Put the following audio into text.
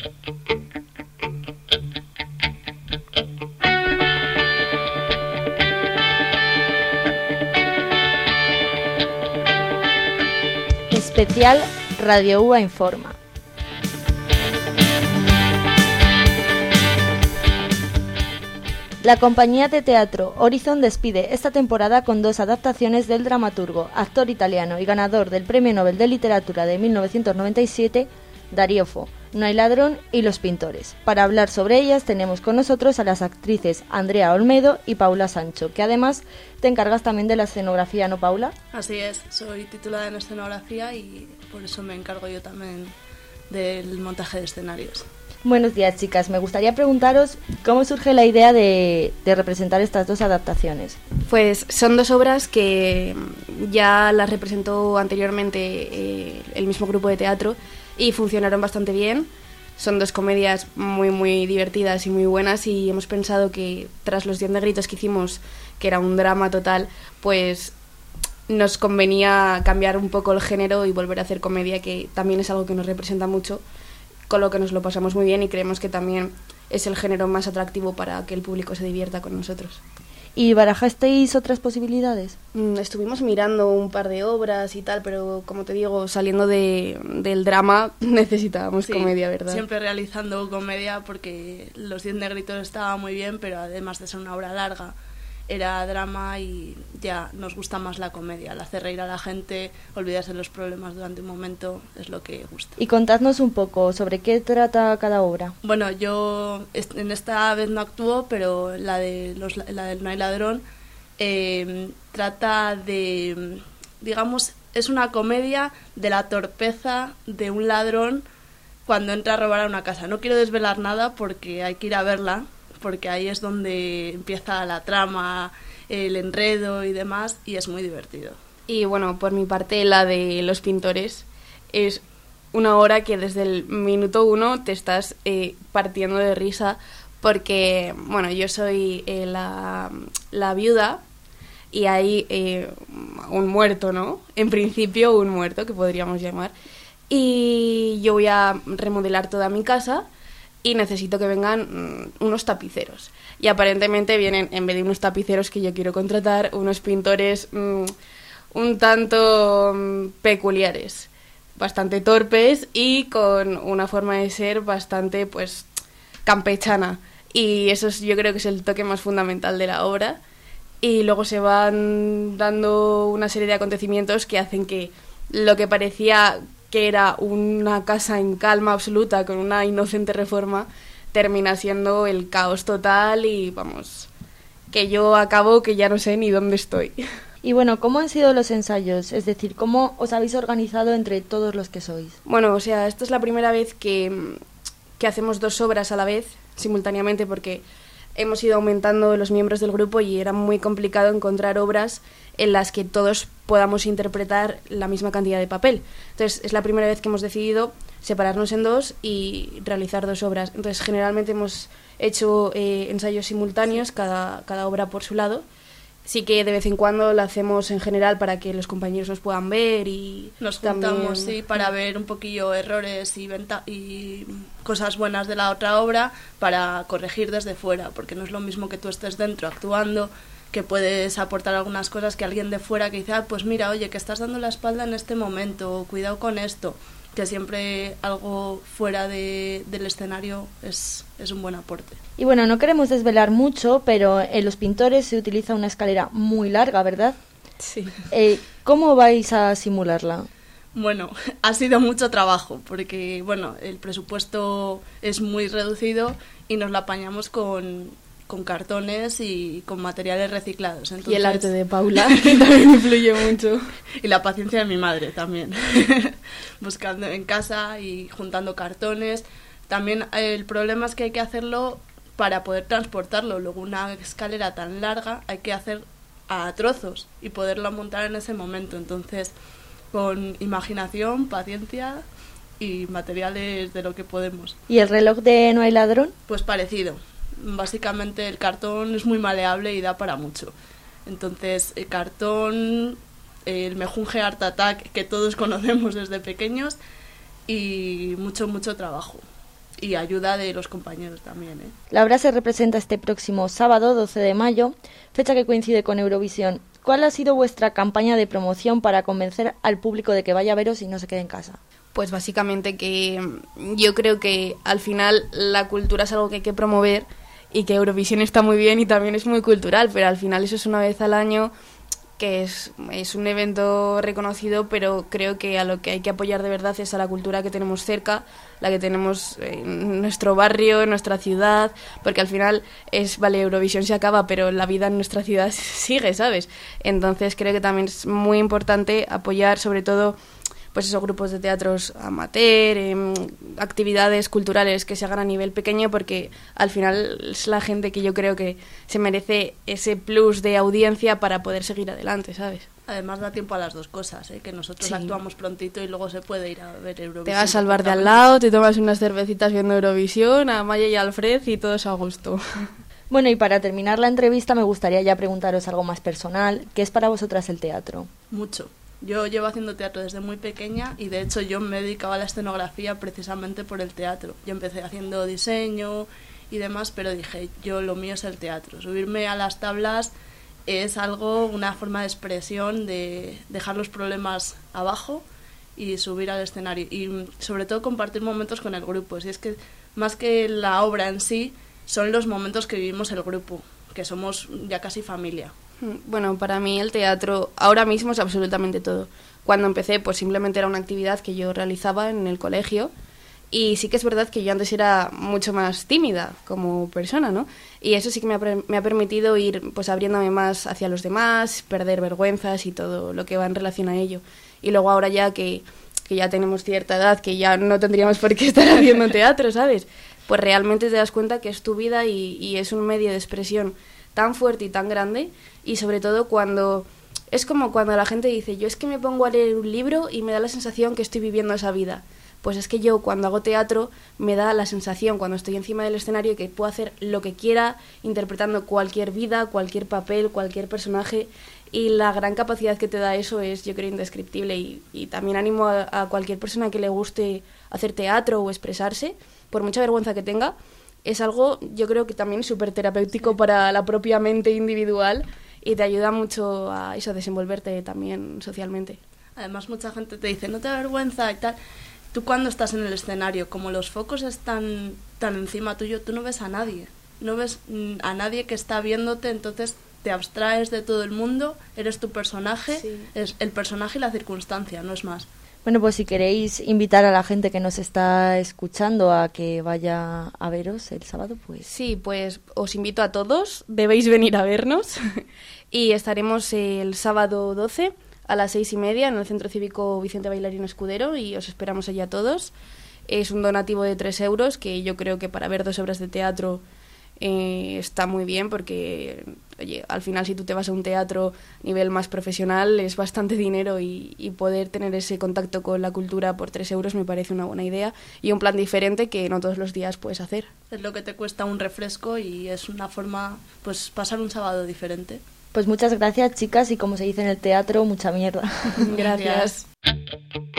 Especial Radio UA Informa. La compañía de teatro Horizon despide esta temporada con 2 adaptaciones del dramaturgo, actor italiano y ganador del Premio Nobel de Literatura de 1997, Dario Fo, No hay ladrón y Los pintores. Para hablar sobre ellas tenemos con nosotros a las actrices Andrea Olmedo y Paula Sancho, que además te encargas también de la escenografía, ¿no, Paula? Así es, soy titulada en escenografía y por eso me encargo yo también del montaje de escenarios. Buenos días, chicas. Me gustaría preguntaros cómo surge la idea de representar estas 2 adaptaciones. Pues son 2 obras que ya las representó anteriormente el mismo grupo de teatro y funcionaron bastante bien. Son 2 comedias muy divertidas y muy buenas, y hemos pensado que tras Los 10 negritos que hicimos, que era un drama total, pues nos convenía cambiar un poco el género y volver a hacer comedia, que también es algo que nos representa mucho, con lo que nos lo pasamos muy bien y creemos que también es el género más atractivo para que el público se divierta con nosotros. ¿Y barajasteis otras posibilidades? Estuvimos mirando un par de obras y tal, pero como te digo, saliendo del drama necesitábamos comedia, ¿verdad? Siempre realizando comedia, porque Los 10 negritos estaba muy bien, pero además de ser una obra larga, era drama y ya nos gusta más la comedia, el hacer reír a la gente, olvidarse de los problemas durante un momento, es lo que gusta. Y contadnos un poco sobre qué trata cada obra. Bueno, yo en esta vez no actúo, pero la del No hay ladrón trata de, digamos, es una comedia de la torpeza de un ladrón cuando entra a robar a una casa. No quiero desvelar nada porque hay que ir a verla, porque ahí es donde empieza la trama, el enredo y demás, y es muy divertido. Y bueno, por mi parte, la de Los pintores es una obra que desde el minuto 1 te estás partiendo de risa, porque, bueno, yo soy la viuda y hay un muerto, ¿no? En principio un muerto, que podríamos llamar, y yo voy a remodelar toda mi casa y necesito que vengan unos tapiceros. Y aparentemente vienen, en vez de unos tapiceros que yo quiero contratar, unos pintores un tanto peculiares, bastante torpes y con una forma de ser bastante, pues, campechana. Y eso yo creo que es el toque más fundamental de la obra. Y luego se van dando una serie de acontecimientos que hacen que lo que parecía que era una casa en calma absoluta con una inocente reforma termina siendo el caos total, y vamos, que yo acabo que ya no sé ni dónde estoy. Y bueno, ¿cómo han sido los ensayos? Es decir, ¿cómo os habéis organizado entre todos los que sois? Bueno, o sea, esta es la primera vez que hacemos 2 obras a la vez, simultáneamente, porque hemos ido aumentando los miembros del grupo y era muy complicado encontrar obras en las que todos podamos interpretar la misma cantidad de papel. Entonces, es la primera vez que hemos decidido separarnos en 2 y realizar 2 obras. Entonces, generalmente hemos hecho ensayos simultáneos, cada obra por su lado. Sí que de vez en cuando lo hacemos en general para que los compañeros nos puedan ver y nos juntamos, sí, para ver un poquillo errores y cosas buenas de la otra obra, para corregir desde fuera, porque no es lo mismo que tú estés dentro actuando, que puedes aportar algunas cosas, que alguien de fuera que dice, pues mira, oye, que estás dando la espalda en este momento, cuidado con esto, que siempre algo fuera del escenario es un buen aporte. Y bueno, no queremos desvelar mucho, pero en Los pintores se utiliza una escalera muy larga, ¿verdad? Sí. ¿Cómo vais a simularla? Bueno, ha sido mucho trabajo, porque bueno, el presupuesto es muy reducido y nos la apañamos con cartones y con materiales reciclados. Entonces, y el arte de Paula, que también influye mucho. Y la paciencia de mi madre también, buscando en casa y juntando cartones. También el problema es que hay que hacerlo para poder transportarlo. Luego, una escalera tan larga hay que hacer a trozos y poderla montar en ese momento. Entonces, con imaginación, paciencia y materiales de lo que podemos. ¿Y el reloj de No hay ladrón? Pues parecido. Básicamente el cartón es muy maleable y da para mucho. Entonces, el cartón, el mejunje Art Attack que todos conocemos desde pequeños, y mucho trabajo. y ayuda de los compañeros también, ¿eh? La obra se representa este próximo sábado, 12 de mayo, fecha que coincide con Eurovisión. ¿Cuál ha sido vuestra campaña de promoción para convencer al público de que vaya a veros y no se quede en casa? Pues básicamente que yo creo que al final la cultura es algo que hay que promover y que Eurovisión está muy bien y también es muy cultural, pero al final eso es una vez al año, que es un evento reconocido, pero creo que a lo que hay que apoyar de verdad es a la cultura que tenemos cerca, la que tenemos en nuestro barrio, en nuestra ciudad, porque al final vale, Eurovisión se acaba, pero la vida en nuestra ciudad sigue, ¿sabes? Entonces creo que también es muy importante apoyar sobre todo pues esos grupos de teatros amateur, actividades culturales que se hagan a nivel pequeño, porque al final es la gente que yo creo que se merece ese plus de audiencia para poder seguir adelante, ¿sabes? Además da tiempo a las dos cosas, ¿eh? Que nosotros actuamos prontito y luego se puede ir a ver Eurovisión. Te vas al bar de al lado, te tomas unas cervecitas viendo Eurovisión, a Maya y a Alfred y todo es a gusto. Bueno, y para terminar la entrevista me gustaría ya preguntaros algo más personal. ¿Qué es para vosotras el teatro? Mucho. Yo llevo haciendo teatro desde muy pequeña y de hecho yo me dedicaba a la escenografía precisamente por el teatro. Yo empecé haciendo diseño y demás, pero dije, yo lo mío es el teatro. Subirme a las tablas es algo, una forma de expresión de dejar los problemas abajo y subir al escenario. Y sobre todo compartir momentos con el grupo. Si es que más que la obra en sí, son los momentos que vivimos el grupo, que somos ya casi familia. Bueno, para mí el teatro ahora mismo es absolutamente todo. Cuando empecé, pues simplemente era una actividad que yo realizaba en el colegio y sí que es verdad que yo antes era mucho más tímida como persona, ¿no? Y eso sí que me ha permitido ir pues abriéndome más hacia los demás, perder vergüenzas y todo lo que va en relación a ello. Y luego ahora ya que ya tenemos cierta edad, que ya no tendríamos por qué estar haciendo teatro, ¿sabes? Pues realmente te das cuenta que es tu vida y es un medio de expresión tan fuerte y tan grande, y sobre todo cuando es como cuando la gente dice, yo es que me pongo a leer un libro y me da la sensación que estoy viviendo esa vida. Pues es que yo cuando hago teatro me da la sensación cuando estoy encima del escenario que puedo hacer lo que quiera interpretando cualquier vida, cualquier papel, cualquier personaje, y la gran capacidad que te da eso es, yo creo, indescriptible, y también animo a cualquier persona que le guste hacer teatro o expresarse, por mucha vergüenza que tenga. Es algo, yo creo que también súper terapéutico para la propia mente individual y te ayuda mucho a eso, a desenvolverte también socialmente. Además, mucha gente te dice, no te da vergüenza y tal. Tú cuando estás en el escenario, como los focos están tan encima tuyo, tú no ves a nadie. No ves a nadie que está viéndote, entonces te abstraes de todo el mundo, eres tu personaje, sí. Es el personaje y la circunstancia, no es más. Bueno, pues si queréis invitar a la gente que nos está escuchando a que vaya a veros el sábado, pues... Sí, pues os invito a todos, debéis venir a vernos y estaremos el sábado 12 a las 6:30 en el Centro Cívico Vicente Bailarín Escudero y os esperamos allí a todos. Es un donativo de 3 euros que yo creo que para ver 2 obras de teatro está muy bien porque, oye, al final si tú te vas a un teatro a nivel más profesional es bastante dinero y poder tener ese contacto con la cultura por 3 euros me parece una buena idea y un plan diferente que no todos los días puedes hacer. Es lo que te cuesta un refresco y es una forma, pues, pasar un sábado diferente. Pues muchas gracias, chicas, y como se dice en el teatro, mucha mierda. Gracias.